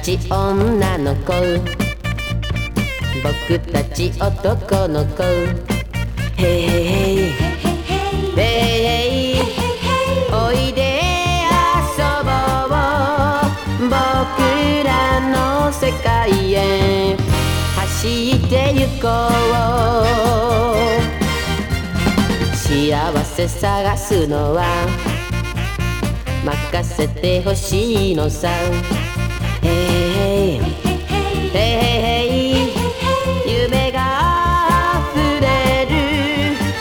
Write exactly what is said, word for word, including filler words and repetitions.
ち女の子、僕たち男の子。ヘイヘイヘイヘイヘイ、おいで遊ぼう、僕らの世界へ走ってゆこう。幸せ探すのは任せてほしいのさ。